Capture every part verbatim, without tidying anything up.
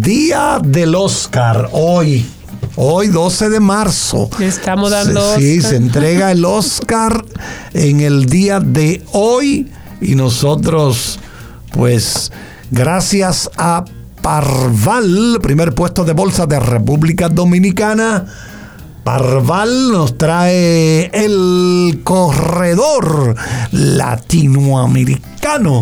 día del Oscar, hoy. Hoy, doce de marzo. Le estamos dando se, Sí, Oscar. se entrega el Oscar en el día de hoy. Y nosotros, pues, gracias a Parval, primer puesto de bolsa de República Dominicana, Parval nos trae el corredor latinoamericano.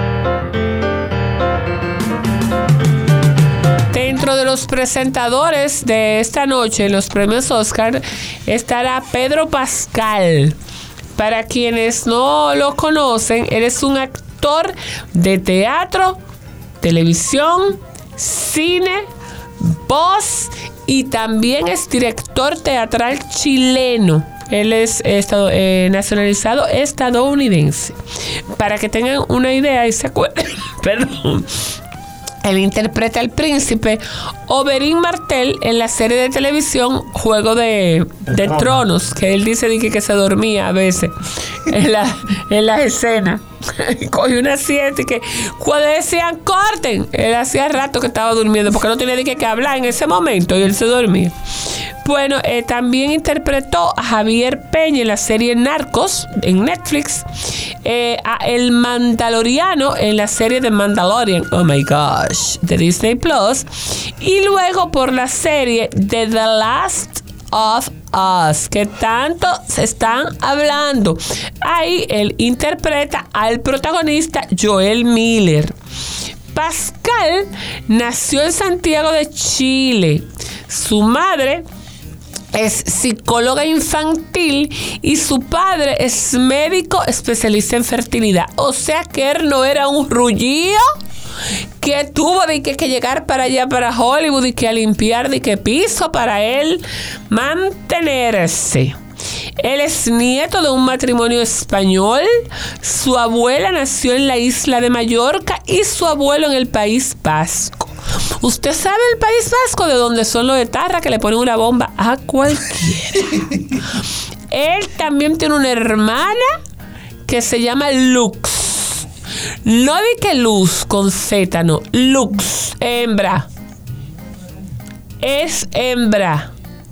Dentro de los presentadores de esta noche en los premios Oscar estará Pedro Pascal. Para quienes no lo conocen, él es un actor de teatro, televisión, cine, voz y también es director teatral chileno. Él es estado, eh, nacionalizado estadounidense. Para que tengan una idea y se acuerden, perdón. Él interpreta al príncipe Oberyn Martell en la serie de televisión Juego de, de Tronos, que él dice que, que se dormía a veces en la, en las escenas. Cogió una siesta y que cuando decían corten, él hacía rato que estaba durmiendo porque no tenía de qué que hablar en ese momento y él se dormía. Bueno, eh, también interpretó a Javier Peña en la serie Narcos en Netflix, eh, a El Mandaloriano en la serie de Mandalorian, oh my gosh, de Disney Plus, y luego por la serie de The Last of Us, que tanto se están hablando. Ahí él interpreta al protagonista Joel Miller. Pascal nació en Santiago de Chile. Su madre es psicóloga infantil y su padre es médico especialista en fertilidad. O sea que él no era un rullío que tuvo de que, que llegar para allá, para Hollywood, y que a limpiar de que piso para él mantenerse. Él es nieto de un matrimonio español. Su abuela nació en la isla de Mallorca y su abuelo en el País Vasco. ¿Usted sabe el País Vasco, de donde son los etarras que le ponen una bomba a cualquiera? Él también tiene una hermana que se llama Lux. No di que Luz con Z, no. Lux, hembra. Es hembra.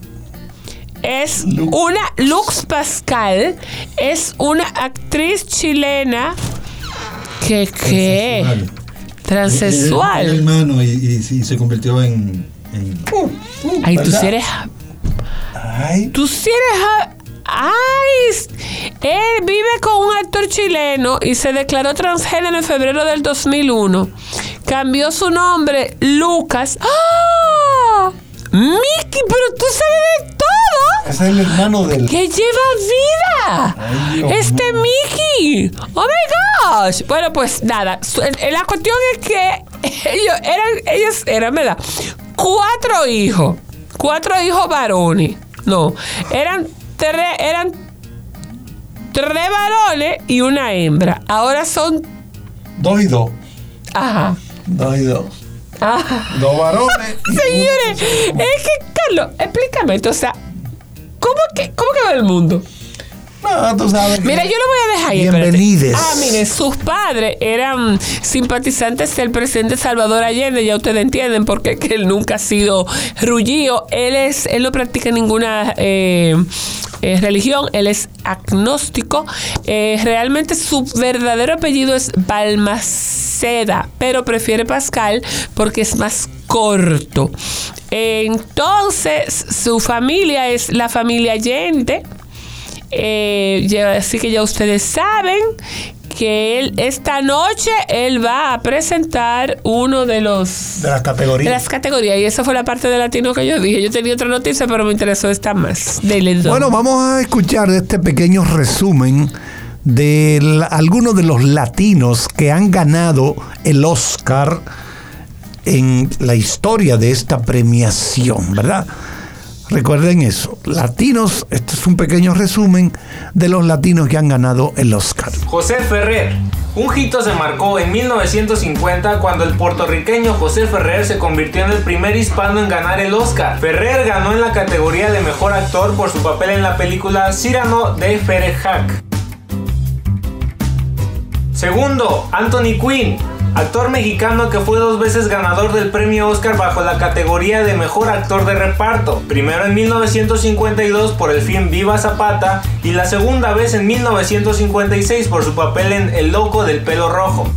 Es una Lux Pascal, es una actriz chilena que ¿qué? Transexual. Era hermano y, y, y se convirtió en. en Uh, uh, Ay, tú ¿verdad? sí eres. Ay. Tú sí eres. Ay, él vive con un actor chileno y se declaró transgénero en febrero del dos mil uno. Cambió su nombre, Lucas. ¡Ah! Mickey, pero tú sabes de todo. Ese es el hermano del. ¡Que lleva vida! Ay, Dios ¡Este mío. Mickey! ¡Oh my gosh! Bueno, pues nada. su- La cuestión es que ellos eran, ellos eran, ¿verdad? Cuatro hijos. Cuatro hijos varones. No, eran tres, eran tres varones y una hembra. Ahora son. Dos y dos. Ajá. Dos y dos. Ajá. Dos varones. y Señores, un- es que, Carlos, explícame esto. O sea, ¿cómo que, cómo que va el mundo? No, tú sabes. que- Mira, yo lo voy a dejar ahí. espérate. Bienvenides. Ah, miren, sus padres eran simpatizantes del presidente Salvador Allende, ya ustedes entienden por qué que él nunca ha sido rullío. Él es, él no practica ninguna eh, eh, religión, él es agnóstico. Eh, realmente su verdadero apellido es Balmaceda, pero prefiere Pascal porque es más corto. Entonces, su familia es la familia Allende. Eh, ya, así que ya ustedes saben que él, esta noche él va a presentar uno de los De las de categorías. las categorías, y esa fue la parte de latino que yo dije. Yo tenía otra noticia, pero me interesó esta más. Dele, don. Bueno, vamos a escuchar este pequeño resumen de la- algunos de los latinos que han ganado el Oscar en la historia de esta premiación, ¿verdad? Recuerden eso, latinos, este es un pequeño resumen de los latinos que han ganado el Oscar. José Ferrer. Un hito se marcó en mil novecientos cincuenta cuando el puertorriqueño José Ferrer se convirtió en el primer hispano en ganar el Oscar. Ferrer ganó en la categoría de mejor actor por su papel en la película Cyrano de Bergerac. Segundo, Anthony Quinn. actor mexicano que fue dos veces ganador del premio Oscar bajo la categoría de mejor actor de reparto, primero en mil novecientos cincuenta y dos por el film Viva Zapata y la segunda vez en mil novecientos cincuenta y seis por su papel en El loco del pelo rojo.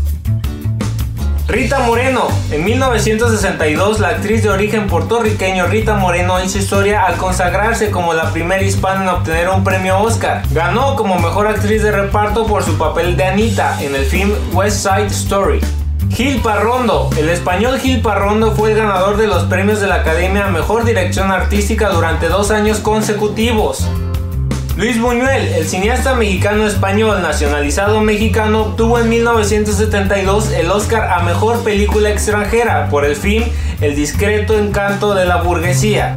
Rita Moreno. En mil novecientos sesenta y dos, la actriz de origen puertorriqueño Rita Moreno hizo historia al consagrarse como la primera hispana en obtener un premio Oscar. Ganó como mejor actriz de reparto por su papel de Anita en el film West Side Story. Gil Parrondo. El español Gil Parrondo fue el ganador de los premios de la Academia a Mejor Dirección Artística durante dos años consecutivos. Luis Buñuel, el cineasta mexicano-español nacionalizado mexicano, obtuvo en mil novecientos setenta y dos el Oscar a Mejor Película Extranjera por el film El discreto encanto de la burguesía.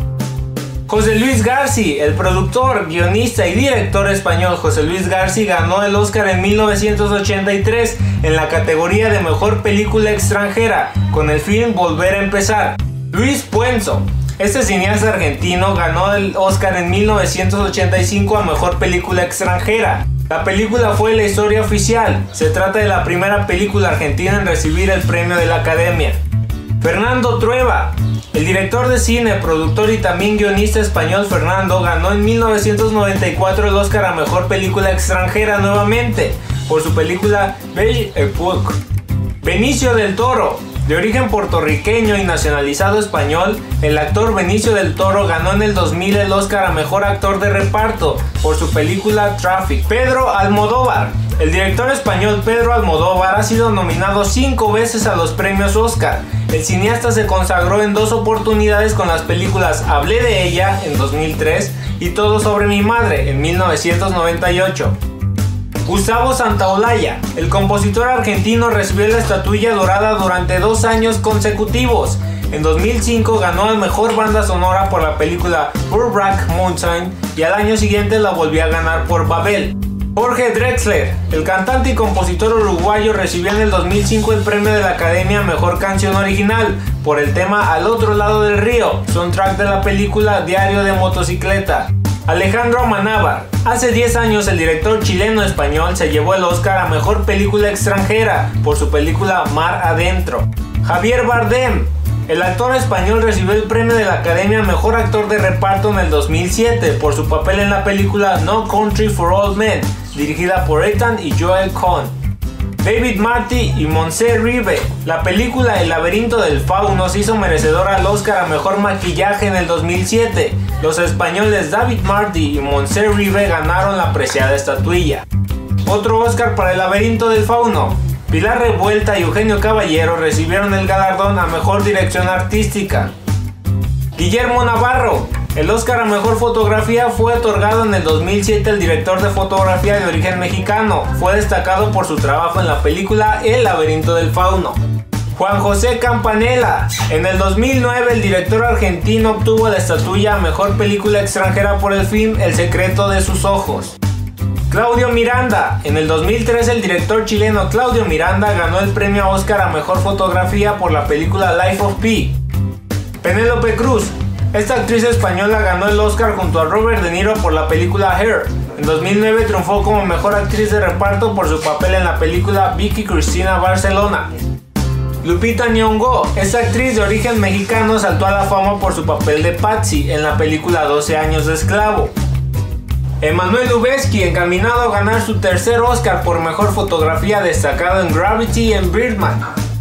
José Luis García, el productor, guionista y director español José Luis García ganó el Oscar en mil novecientos ochenta y tres en la categoría de Mejor Película Extranjera con el film Volver a Empezar. Luis Puenzo. Este cineasta argentino ganó el Oscar en mil novecientos ochenta y cinco a Mejor Película Extranjera. La película fue La historia oficial. Se trata de la primera película argentina en recibir el premio de la Academia. Fernando Trueba. El director de cine, productor y también guionista español Fernando ganó en mil novecientos noventa y cuatro el Oscar a Mejor Película Extranjera nuevamente por su película Belle Époque. Benicio del Toro. De origen puertorriqueño y nacionalizado español, el actor Benicio del Toro ganó en el dos mil el Oscar a Mejor Actor de Reparto por su película Traffic. Pedro Almodóvar. El director español Pedro Almodóvar ha sido nominado cinco veces a los premios Oscar. El cineasta se consagró en dos oportunidades con las películas Hablé de ella en dos mil tres y Todo sobre mi madre en mil novecientos noventa y ocho. Gustavo Santaolalla. El compositor argentino recibió la estatuilla dorada durante dos años consecutivos. En dos mil cinco ganó a Mejor Banda Sonora por la película Brokeback Mountain y al año siguiente la volvió a ganar por Babel. Jorge Drexler. El cantante y compositor uruguayo recibió en el dos mil cinco el premio de la Academia a Mejor Canción Original por el tema Al otro lado del río, soundtrack de la película Diario de Motocicleta. Alejandro Amenábar. Hace diez años el director chileno-español se llevó el Oscar a Mejor Película Extranjera por su película Mar Adentro. Javier Bardem. El actor español recibió el premio de la Academia a Mejor Actor de Reparto en el dos mil siete por su papel en la película No Country for Old Men, dirigida por Ethan y Joel Coen. David Marty y Montse Rive. La película El laberinto del fauno se hizo merecedora al Oscar a Mejor Maquillaje en el dos mil siete. Los españoles David Marty y Montse Rive ganaron la preciada estatuilla. Otro Oscar para El laberinto del fauno. Pilar Revuelta y Eugenio Caballero recibieron el galardón a Mejor Dirección Artística. Guillermo Navarro. El Oscar a Mejor Fotografía fue otorgado en el dos mil siete al director de fotografía de origen mexicano. Fue destacado por su trabajo en la película El laberinto del fauno. Juan José Campanella. En el dos mil nueve el director argentino obtuvo la estatuilla a Mejor Película Extranjera por el film El secreto de sus ojos. Claudio Miranda. En el dos mil tres el director chileno Claudio Miranda ganó el premio Oscar a Mejor Fotografía por la película Life of Pi. Penélope Cruz. Esta actriz española ganó el Oscar junto a Robert De Niro por la película Hair. En dos mil nueve triunfó como mejor actriz de reparto por su papel en la película Vicky Cristina Barcelona. Lupita Nyong'o. Esta actriz de origen mexicano saltó a la fama por su papel de Patsy en la película doce años de esclavo. Emmanuel Lubezki, encaminado a ganar su tercer Oscar por mejor fotografía, destacado en Gravity y en Birdman.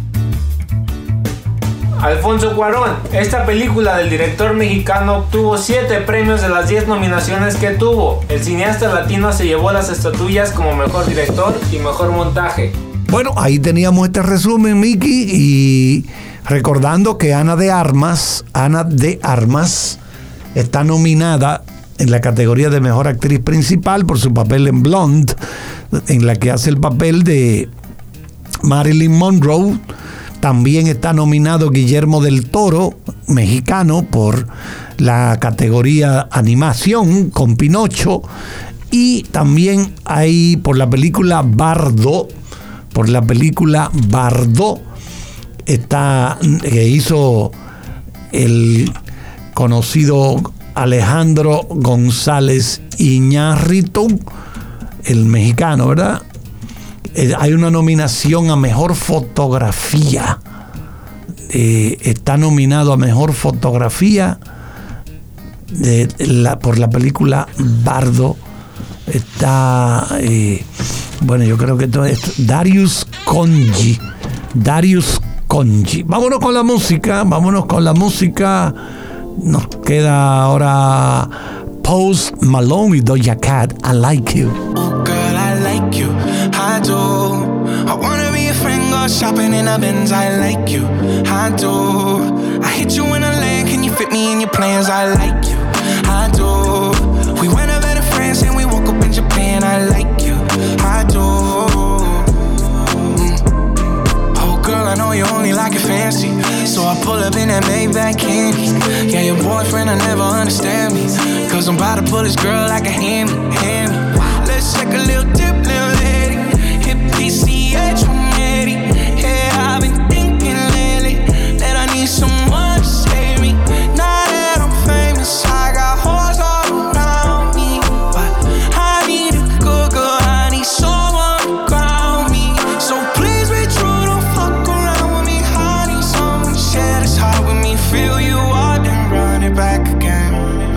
Alfonso Cuarón. Esta película del director mexicano obtuvo siete premios de las diez nominaciones que tuvo. El cineasta latino se llevó las estatuillas como mejor director y mejor montaje. Bueno, ahí teníamos este resumen, Miki, y recordando que Ana de Armas, Ana de Armas está nominada en la categoría de Mejor Actriz Principal por su papel en Blonde, en la que hace el papel de Marilyn Monroe. También está nominado Guillermo del Toro, mexicano, por la categoría Animación con Pinocho. Y también hay por la película Bardo, por la película Bardo, está, que hizo el conocido Alejandro González Iñárritu, el mexicano, ¿verdad? Eh, hay una nominación a Mejor Fotografía. Eh, está nominado a Mejor Fotografía de la, por la película Bardo. Está, eh, bueno, yo creo que todo es Darius Khondji. Darius Khondji. Vámonos con la música, vámonos con la música. Nos queda ahora Post Malone y Doja Cat, I Like You. Oh girl, I like you, I do. I wanna be a friend, go shopping in a Benz, I like you, I do. I hit you in a lane, can you fit me in your plans, I like you, I do. We went over to France and we woke up in Japan, I like you, I do. Mm. Oh girl, I know you only like it fancy, so I pull up in that Maybach candy. Yeah, your boyfriend will never understand me, cause I'm about to pull this girl like a hammy, hammy. Let's take a little dip, little lady. Hit P C H one eighty. Yeah, I've been thinking lately that I need someone to save me. Now that I'm famous, I got hoes all around me, but I need a good girl, I need someone to ground me. So please be true, don't fuck around with me. I need someone to share this heart with me. Feel you out, then run it back again.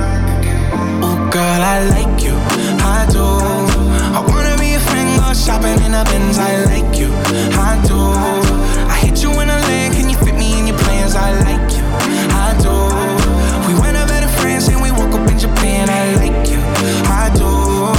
Oh girl, I like you, I do. I wanna be a friend, go shopping in a Benz, I like you, I do. I hit you in a lane, can you fit me in your plans, I like you, I do. We went over to France and we woke up in Japan, I like you, I do,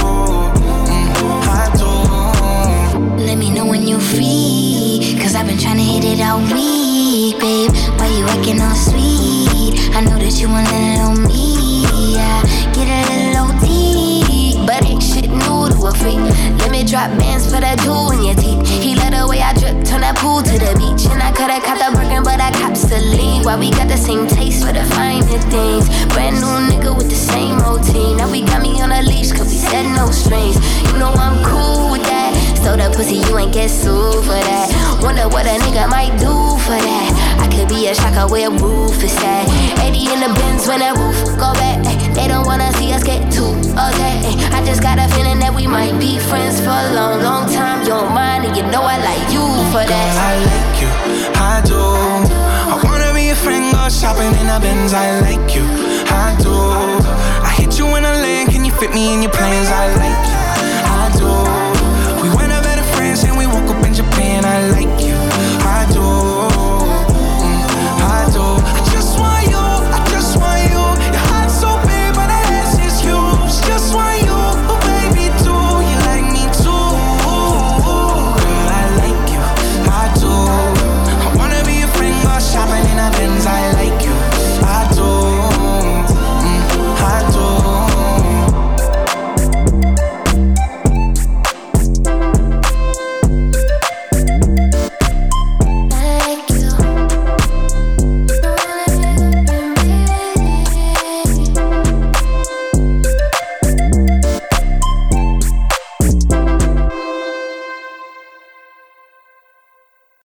mm, I do. Let me know when you're free, cause I've been trying to hit it all week, babe. Why you acting all sweet? I know that you want to let it on me, yeah. Get a little O T, but ain't shit new to a freak. Let me drop bands for that jewel in your teeth. He let the way I drip, turn that pool to the beach. And I coulda caught the Birkin, but I cops the lead. Why we got the same taste for the finer things. Brand new nigga with the same routine. Now we got me on a leash, cause we said no strings. You know I'm cool with that. So the pussy, you ain't get sued for that. Wonder what a nigga might do for that. I could be a shocker where roof is at. eighty in the Benz when that roof go back. They don't wanna see us get too okay. I just got a feeling that we might be friends for a long, long time. You don't mind, and you know I like you for that. Girl, I like you, I do. I wanna be a friend, go shopping in a Benz, I like you, I do. I hit you in a lane, can you fit me in your plans, I like you, I do. We went over to France and we woke up in Japan, I like you, I do.